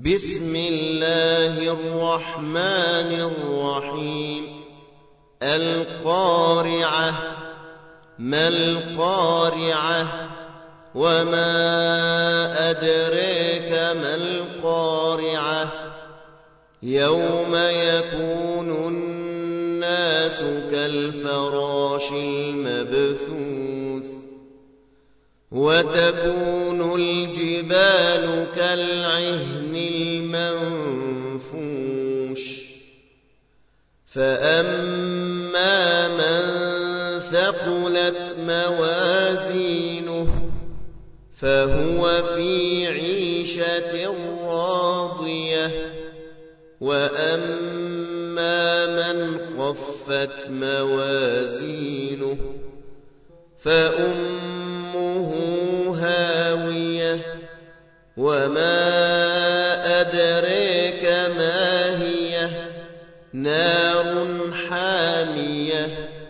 بسم الله الرحمن الرحيم القارعة ما القارعة وما أدريك ما القارعة يوم يكون الناس كالفراش المبثوث وتكون الجبال كالعهن المنفوش فأما من ثقلت موازينه فهو في عيشة راضية وأما من خفت موازينه فأمه هاوية وما أدريك ما هي نار حامية